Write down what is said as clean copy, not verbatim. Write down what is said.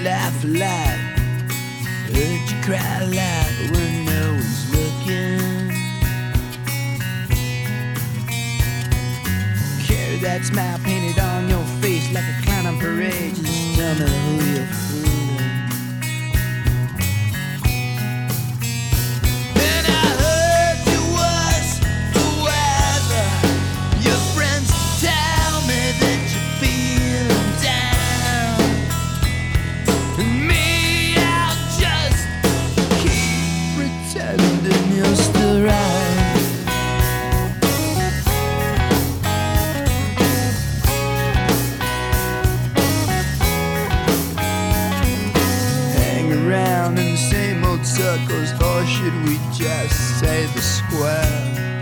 laugh a lot, heard you cry a lot, but when no one's looking, carry that smile painted on your face like a clown on parade. Just tell me who you're fooling. And I heard you was the weather. Your friends tell me that you're feeling down, and me, I'll just keep pretending you're still right. Around in the same old circles, or should we just say the square?